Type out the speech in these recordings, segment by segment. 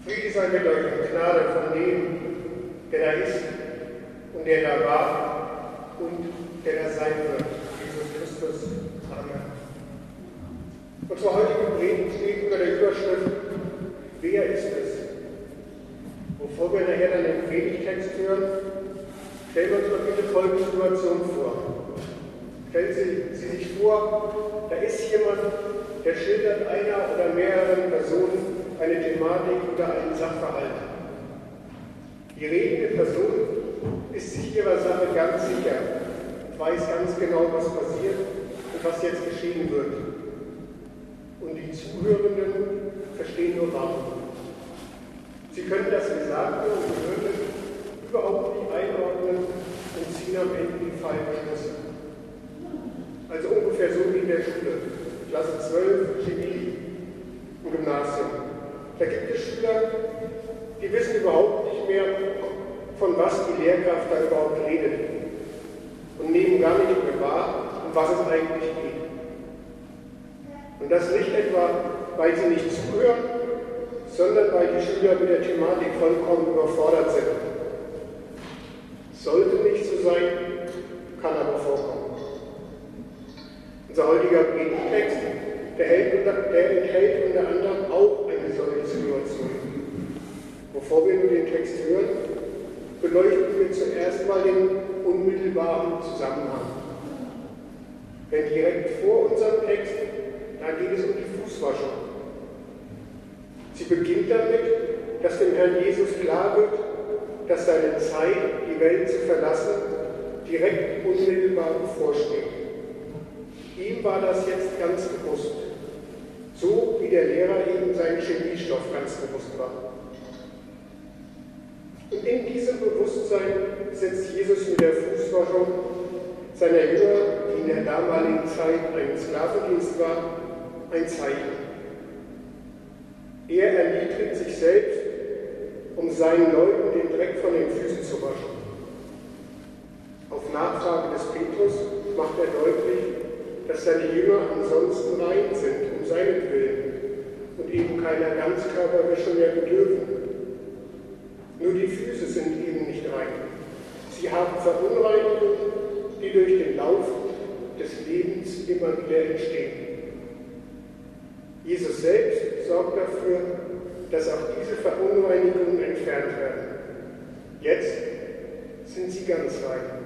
Friede sei mit euch und Gnade von dem, der da ist und der da war und der da sein wird, Jesus Christus. Amen. Unsere heutige Predigt steht unter der Überschrift Wer ist es? Bevor wir nachher dann den Predigtext hören, stellen wir uns mal bitte folgende Situation vor. Stellen Sie sich vor, da ist jemand, der schildert einer oder mehreren Personen eine Thematik oder einen Sachverhalt. Die redende Person ist sich ihrer Sache ganz sicher, weiß ganz genau, was passiert und was jetzt geschehen wird. Und die Zuhörenden verstehen nur Warten. Sie können das Gesagte und Gehörte überhaupt nicht einordnen und ziehen am Ende die falschen Schlüsse. Also ungefähr so wie in der Schule, Klasse 12, Chemie im Gymnasium. Da gibt es Schüler, die wissen überhaupt nicht mehr, von was die Lehrkraft da überhaupt redet und nehmen gar nicht mehr wahr, um was es eigentlich geht. Und das nicht etwa, weil sie nicht zuhören, sondern weil die Schüler mit der Thematik vollkommen überfordert sind. Sollte nicht so sein, kann aber vorkommen. Unser heutiger Predigtext, der enthält unter anderem auch eine solche Situation. Bevor wir nun den Text hören, beleuchten wir zuerst mal den unmittelbaren Zusammenhang. Denn direkt vor unserem Text, da geht es um die Fußwaschung. Sie beginnt damit, dass dem Herrn Jesus klar wird, dass seine Zeit, die Welt zu verlassen, direkt unmittelbar bevorsteht. Ihm war das jetzt ganz bewusst, so wie der Lehrer eben seinen Chemiestoff ganz bewusst war. Und in diesem Bewusstsein setzt Jesus mit der Fußwaschung seiner Jünger, die in der damaligen Zeit ein Sklavendienst war, ein Zeichen. Er erniedrigt sich selbst, um seinen Leuten den Dreck von den Füßen zu waschen. Auf Nachfrage des Petrus macht er deutlich, dass seine Jünger ansonsten rein sind, um seinetwillen, und eben keiner Ganzkörperwäsche mehr bedürfen. Nur die Füße sind eben nicht rein. Sie haben Verunreinigungen, die durch den Lauf des Lebens immer wieder entstehen. Jesus selbst sorgt dafür, dass auch diese Verunreinigungen entfernt werden. Jetzt sind sie ganz rein.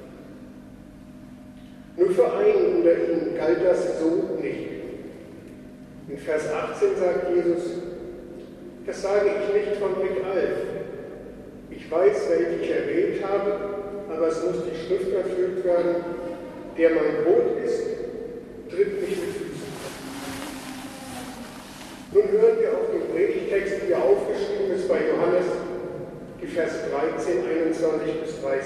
Nur für einen unter ihnen galt das so nicht. In Vers 18 sagt Jesus, das sage ich nicht von euch allen. Ich weiß, welche ich erwählt habe, aber es muss die Schrift erfüllt werden, der mein Brot isst, tritt mich mit Füßen. Nun hören wir auf den Predigtext, wie er aufgeschrieben ist bei Johannes, die Verse 13, 21 bis 30.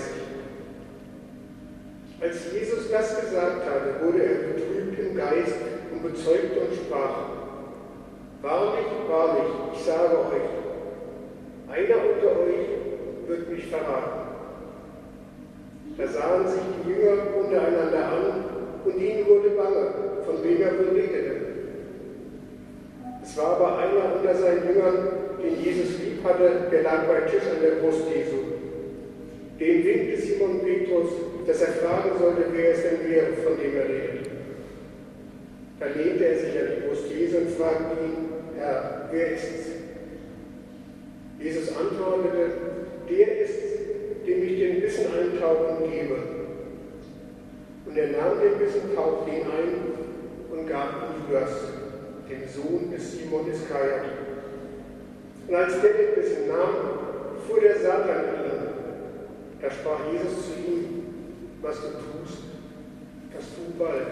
Als Jesus das gesagt hatte, wurde er betrübt im Geist und bezeugte und sprach, wahrlich, wahrlich, ich sage euch, einer unter euch wird mich verraten. Da sahen sich die Jünger untereinander an und ihnen wurde bange, von wem er wohl redete. Es war aber einer unter seinen Jüngern, den Jesus lieb hatte, der lag bei Tisch an der Brust Jesu. Dem winkte Simon Petrus, dass er fragen sollte, wer es denn wäre, von dem er redet. Da lehnte er sich an die Brust Jesu und fragte ihn, Herr, wer ist es? Jesus antwortete, der ist es, dem ich den Bissen eintauchen gebe. Und er nahm den Bissen, tauchte ihn ein und gab ihm Judas, dem Sohn des Simon Iskariot. Und als der den Bissen nahm, fuhr der Satan in ihn. Da sprach Jesus zu ihm, was du tust, das tu bald.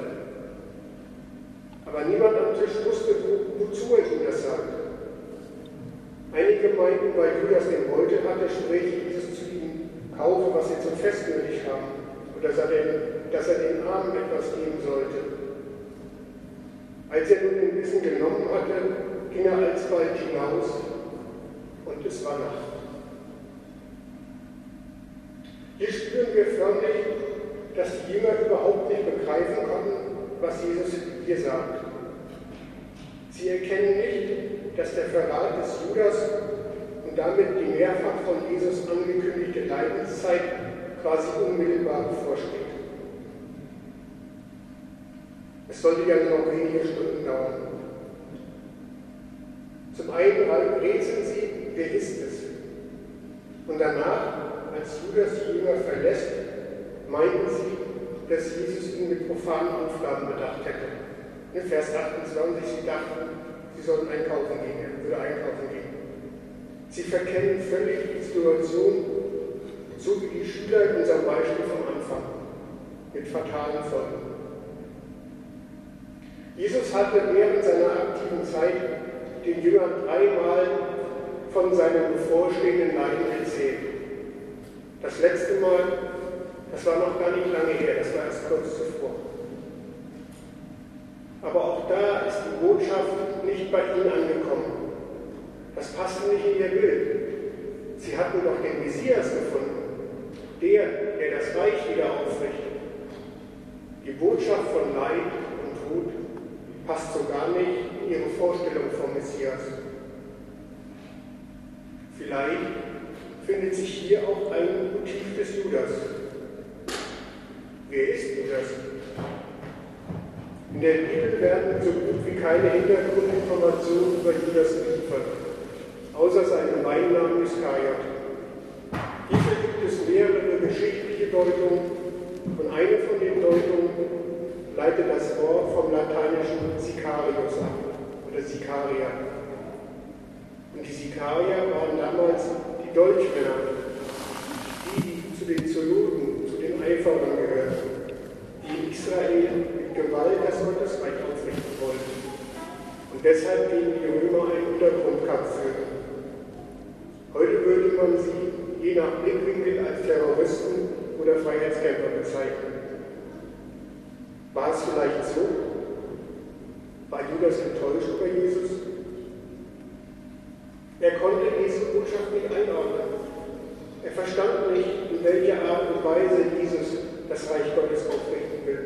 Aber niemand am Tisch wusste, wozu er ihm das sagte. Einige meinten, weil Judas den Beutel hatte, spräche Jesus zu ihm, kaufe, was sie zum Fest nötig haben, oder dass er den Armen etwas geben sollte. Als er nun den Bissen genommen hatte, ging er alsbald hinaus und es war Nacht. Hier spüren wir förmlich, dass die Jünger überhaupt nicht begreifen konnten, was Jesus hier sagt. Sie erkennen nicht, dass der Verrat des Judas und damit die mehrfach von Jesus angekündigte Leidenszeit quasi unmittelbar bevorsteht. Es sollte ja nur noch wenige Stunden dauern. Zum einen rätseln sie, wer ist es? Und danach, als Judas die Jünger verlässt, meinten sie, dass Jesus ihn mit profanen Aufgaben bedacht hätte. In Vers 28, sie dachten, sie sollten einkaufen gehen, er würde einkaufen gehen. Sie verkennen völlig die Situation, so wie die Schüler in unserem Beispiel vom Anfang, mit fatalen Folgen. Jesus hatte während seiner aktiven Zeit den Jüngern 3-mal von seinem bevorstehenden Leiden erzählt. Das letzte Mal, das war noch gar nicht lange her, das war erst kurz zuvor. Aber auch da ist die Botschaft nicht bei ihnen angekommen. Das passte nicht in ihr Bild. Sie hatten doch den Messias gefunden, der das Reich wieder aufrichtet. Die Botschaft von Leid und Tod passt so gar nicht in ihre Vorstellung vom Messias. Vielleicht findet sich hier auch ein Motiv des Judas. Wer ist Judas? In der Bibel werden so gut wie keine Hintergrundinformationen über Judas geliefert, außer seinem Beinamen Iskariot. Hierfür gibt es mehrere geschichtliche Deutungen und eine von den Deutungen leitet das Wort vom lateinischen Sicarius ab oder Sicaria. Und die Sikarier waren damals die Dolchmänner, die zu den Zeloten, zu den Eiferern gehörten, die in Israel mit Gewalt das Gottesreich aufrichten wollten und deshalb gegen die Römer einen Untergrundkampf führten. Heute würde man sie je nach Blickwinkel als Terroristen oder Freiheitskämpfer bezeichnen. War es vielleicht so? War Judas enttäuscht über Jesus? Er konnte diese Botschaft nicht einordnen. Er verstand nicht, in welcher Art und Weise Jesus das Reich Gottes aufrichten will.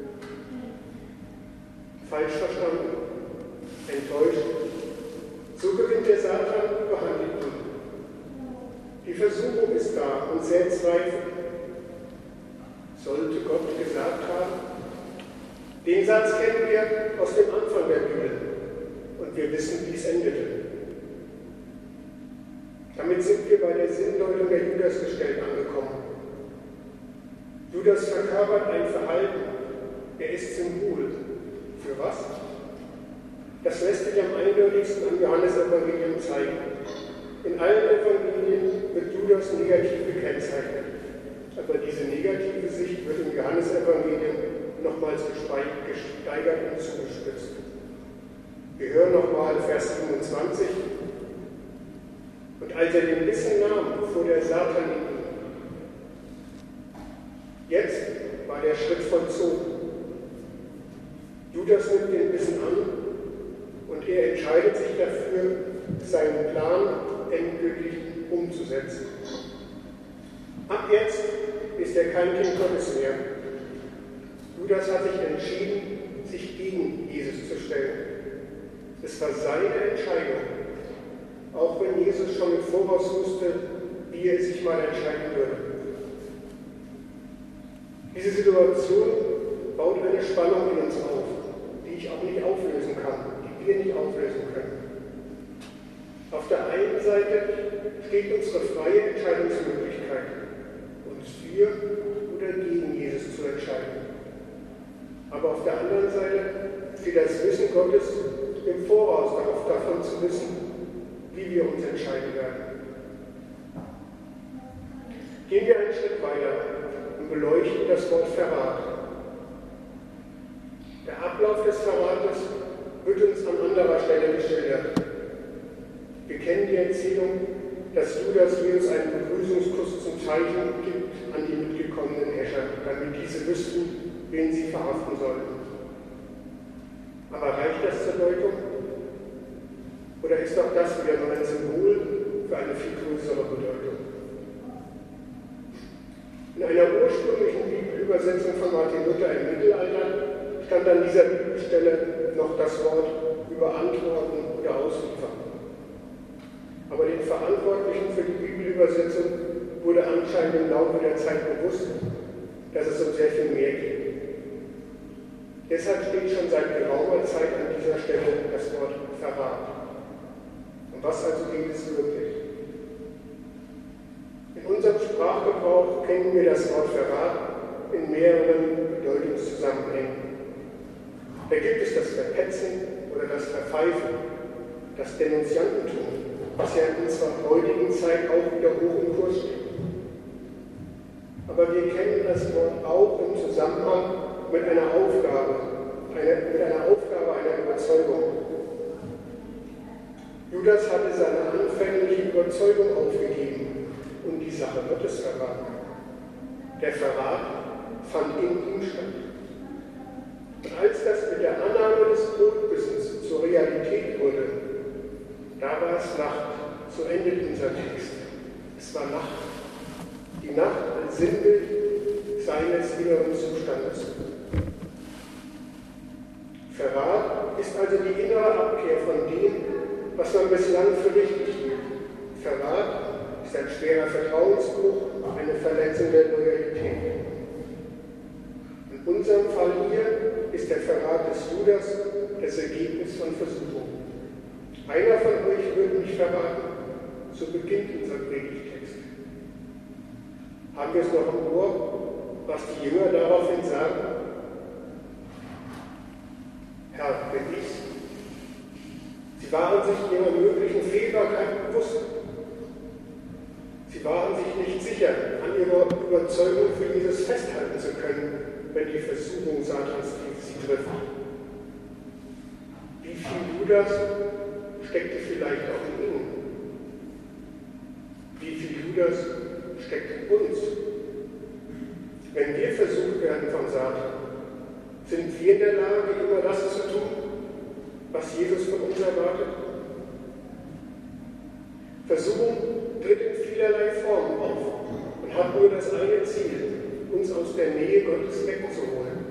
Falsch verstanden, enttäuscht. So gewinnt der Satan Überhand in ihm. Die Versuchung ist da und sät Zweifel. Sollte Gott gesagt haben? Den Satz kennen wir aus dem Anfang der Bibel und wir wissen, wie es endete. Damit sind wir bei der Sinndeutung der Judasgestalt angekommen. Judas verkörpert ein Verhalten, er ist Symbol. Für was? Das lässt sich am eindeutigsten am Johannesevangelium zeigen. In allen Evangelien wird Judas negativ gekennzeichnet, aber diese negative Sicht wird im Johannesevangelium nochmals gesteigert und zugespitzt. Wir hören nochmal Vers 27. Und als er den Bissen nahm, fuhr der Satan in ihn. Jetzt war der Schritt vollzogen. Judas nimmt den Bissen an und er entscheidet sich dafür, seinen Plan endgültig umzusetzen. Ab jetzt ist er kein Kind Gottes mehr. Judas hat sich entschieden, sich gegen Jesus zu stellen. Es war seine Entscheidung, auch wenn Jesus schon im Voraus wusste, wie er sich mal entscheiden würde. Diese Situation baut eine Spannung in uns auf, die ich auch nicht auflösen kann, die wir nicht auflösen können. Auf der einen Seite steht unsere freie Entscheidungsmöglichkeit, uns für oder gegen Jesus zu entscheiden. Aber auf der anderen Seite steht das Wissen Gottes im Voraus darauf, davon zu wissen, wie wir uns entscheiden werden. Gehen wir einen Schritt weiter und beleuchten das Wort Verrat. Der Ablauf des Verrates wird uns an anderer Stelle geschildert. Wir kennen die Erzählung, dass Judas Jesus einen Begrüßungskuss zum Zeichen gibt an die mitgekommenen Herrscher, damit diese wüssten, wen sie verhaften sollten. Aber reicht das zur Deutung? Oder ist auch das wieder nur ein Symbol für eine viel größere Bedeutung? In einer ursprünglichen Bibelübersetzung von Martin Luther im Mittelalter stand an dieser Bibelstelle noch das Wort überantworten oder ausliefern. Aber den Verantwortlichen für die Bibelübersetzung wurde anscheinend im Laufe der Zeit bewusst, dass es um sehr viel mehr geht. Deshalb steht schon seit geraumer Zeit an dieser Stelle das Wort Verrat. Um was also geht es wirklich? In unserem Sprachgebrauch kennen wir das Wort Verrat in mehreren Bedeutungszusammenhängen. Da gibt es das Verpetzen oder das Verpfeifen, das Denunziantentum, was ja in unserer heutigen Zeit auch wieder hoch im Kurs steht. Aber wir kennen das Wort auch im Zusammenhang mit einer Aufgabe, einer Überzeugung. Judas hatte seine anfängliche Überzeugung aufgegeben und die Sache Gottes verraten. Der Verrat fand in ihm statt. Und als das mit der Annahme des Brotbissens zur Realität wurde, da war es Nacht. So endet unser Text. Es war Nacht. Die Nacht als Sinnbild seines inneren Zustandes. Verrat ist also die innere Abkehr von dem, was man bislang für richtig hielt. Verrat ist ein schwerer Vertrauensbruch, eine Verletzung der Loyalität. In unserem Fall hier ist der Verrat des Judas das Ergebnis von Versuchung. Einer von euch wird mich verraten. So beginnt unser Predigtext. Haben wir es noch im Ohr, was die Jünger daraufhin sagen? Herr, bin ich's? Sie waren sich ihrer möglichen Fehlbarkeit bewusst. Sie waren sich nicht sicher, an ihrer Überzeugung für Jesus festhalten zu können, wenn die Versuchung Satans sie trifft. Wie viel Judas steckte vielleicht auch in ihnen? Wie viel Judas steckt in uns? Wenn wir versucht werden von Satan, sind wir in der Lage, immer das zu tun, was Jesus von uns erwartet? Versuchung tritt in vielerlei Formen auf und hat nur das eine Ziel, uns aus der Nähe Gottes wegzuholen.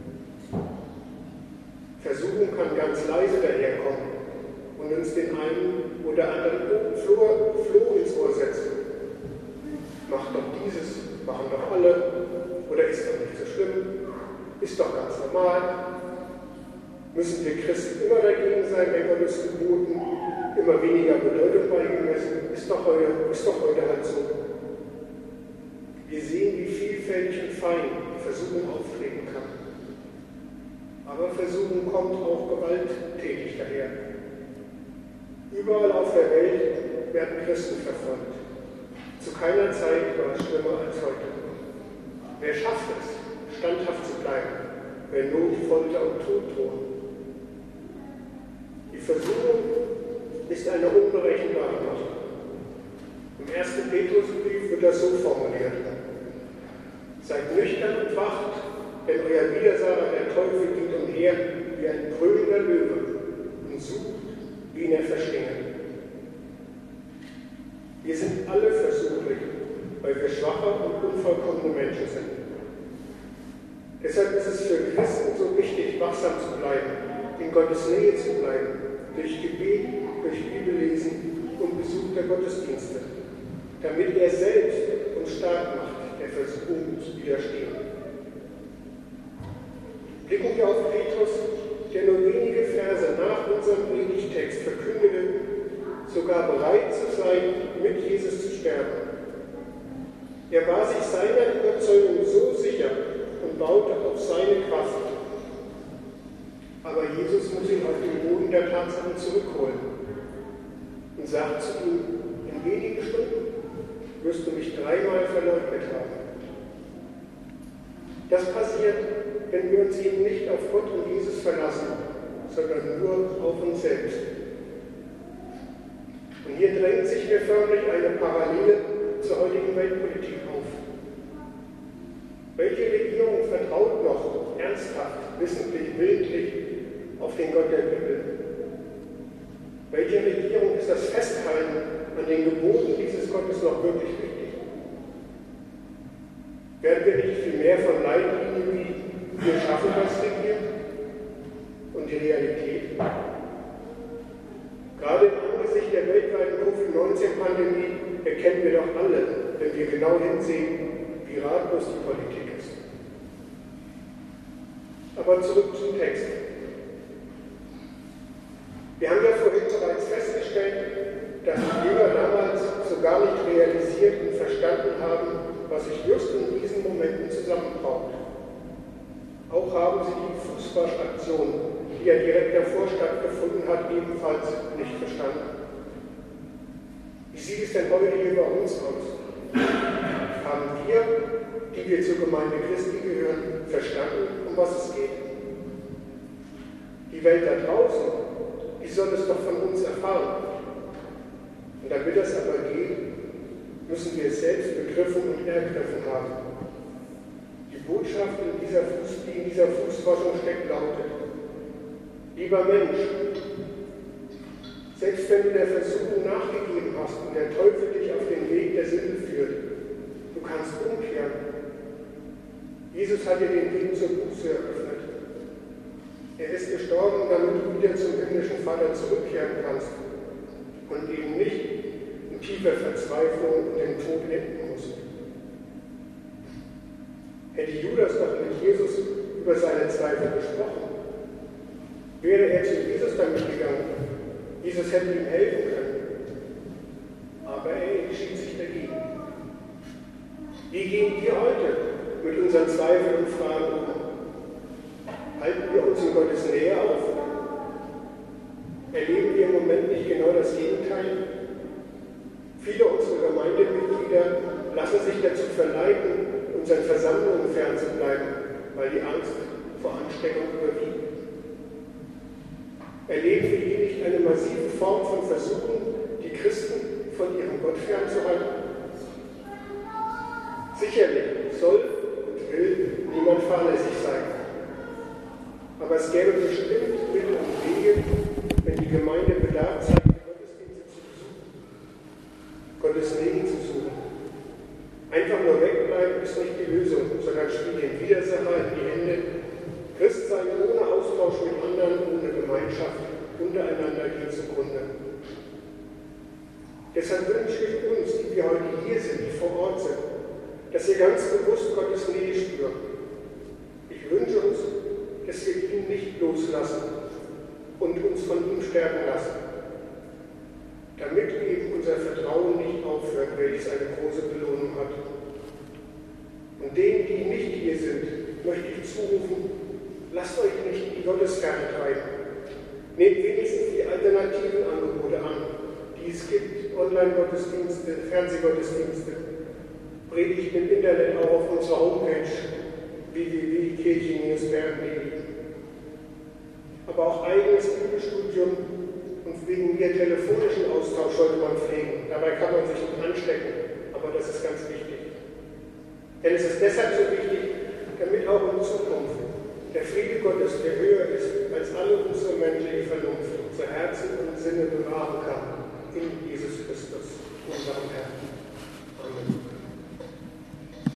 Versuchung kann ganz leise daherkommen und uns den einen oder anderen Floh ins Ohr setzen. Mach doch dieses, machen doch alle, oder ist doch nicht so schlimm, ist doch ganz normal. Müssen wir Christen immer dagegen sein, wenn Gottes Geboten immer weniger Bedeutung beigemessen? Ist doch heute halt so. Wir sehen, wie vielfältig und fein die Versuchung auftreten kann. Aber Versuchung kommt auch gewalttätig daher. Überall auf der Welt werden Christen verfolgt. Zu keiner Zeit war es schlimmer als heute. Wer schafft es, standhaft zu bleiben, wenn Not, Folter und Tod drohen? Die Versuchung ist eine unberechenbare Macht. Im 1. Petrusbrief wird das so formuliert: Seid nüchtern und wacht, denn euer Widersacher, der Teufel, geht umher wie ein brüllender Löwe und sucht, wen er verschlingen. Wir sind alle versuchlich, weil wir schwache und unvollkommene Menschen sind. Deshalb ist es für Christen so wichtig, wachsam zu bleiben, in Gottes Nähe zu bleiben, durch Gebet, durch Bibellesen und Besuch der Gottesdienste, damit er selbst uns stark macht, der Versuchung zu widerstehen. Blicken wir auf Petrus, der nur wenige Verse nach unserem Predigtext verkündete, sogar bereit zu sein, mit Jesus zu sterben. Er war sich seiner Überzeugung so sicher und baute auf seine Kraft. Aber Jesus muss ihn auf den Boden der Tatsachen zurückholen und sagt zu ihm: In wenigen Stunden wirst du mich 3-mal verleugnet haben. Das passiert, wenn wir uns eben nicht auf Gott und Jesus verlassen, sondern nur auf uns selbst. Und hier drängt sich mir förmlich eine Parallele zur heutigen Weltpolitik auf. Welche Regierung vertraut noch ernsthaft, wissentlich, willentlich auf den Gott der Bibel? Welche Regierung ist das Festhalten an den Geboten dieses Gottes noch wirklich wichtig? Werden wir nicht viel mehr von Leitlinien wie wir schaffen das regieren und die Realität? Gerade im Angesicht der weltweiten Covid-19-Pandemie erkennen wir doch alle, wenn wir genau hinsehen, wie ratlos die Politik ist. Aber zurück zum Text. Wir haben ja vorhin bereits festgestellt, dass die Jünger damals so gar nicht realisiert und verstanden haben, was sich just in diesen Momenten zusammenbraut. Auch haben sie die Fußwaschaktion, die ja direkt davor stattgefunden hat, ebenfalls nicht verstanden. Wie sieht es denn heute hier bei uns aus? Haben wir, die wir zur Gemeinde Christi gehören, verstanden, um was es geht? Die Welt da draußen, die soll es doch von uns erfahren. Und damit das aber geht, müssen wir es selbst begriffen und ergriffen haben. Die Botschaft, die in dieser Fußwaschung steckt, lautet: Lieber Mensch, selbst wenn du der Versuchung nachgegeben hast und der Teufel dich auf den Weg der Sünde führt, du kannst umkehren. Jesus hat dir den Weg zur Buße eröffnet. Er ist gestorben, damit du wieder zum himmlischen Vater zurückkehren kannst und eben nicht in tiefer Verzweiflung und im Tod enden musst. Hätte Judas doch mit Jesus über seine Zweifel gesprochen, wäre er zu Jesus damit gegangen. Jesus hätte ihm helfen können. Aber er entschied sich dagegen. Wie gehen wir heute mit unseren Zweifeln und Fragen um? Halten wir uns in Gottes Nähe auf? Erleben wir im Moment nicht genau das Gegenteil? Viele unserer Gemeindemitglieder lassen sich dazu verleiten, unseren Versammlungen fernzubleiben, weil die Angst vor Ansteckung überwiegt. Erleben wir hier nicht eine massive Form von Versuchung, die Christen von ihrem Gott fernzuhalten? Sicherlich soll und will niemand fahrlässig sein. Aber es gäbe bestimmt Mittel und Wege, wenn die Gemeinde Bedarf zeigt, Gottesdienste zu besuchen, Gottes Segen zu suchen. Einfach nur wegbleiben ist nicht die Lösung, sondern spielt den Widersacher in die Hände. Christsein ohne Austausch mit anderen, ohne Gemeinschaft untereinander geht zugrunde. Deshalb wünsche ich uns, die wir heute hier sind, die vor Ort sind, dass wir ganz bewusst Gottes Nähe spüren. Ich wünsche uns, dass wir ihn nicht loslassen und uns von ihm stärken lassen, damit eben unser Vertrauen nicht aufhört, welches eine große Belohnung hat. Und denen, die nicht hier sind, möchte ich zurufen: Lasst euch nicht in die Gottesferne treiben. Nehmt wenigstens die alternativen Angebote an, die es gibt: Online-Gottesdienste, Fernsehgottesdienste, Predigten im Internet, auch auf unserer Homepage www.kirche-bern.de. Aber auch eigenes Bibelstudium und wegen mir telefonischen Austausch sollte man pflegen. Dabei kann man sich nicht anstecken, aber das ist ganz wichtig. Denn es ist deshalb so wichtig, damit auch in Zukunft der Friede Gottes, der höher ist als alle unsere menschliche Vernunft, unser Herzen und Sinne bewahren kann, in Jesus Christus, unserem Herrn. Amen.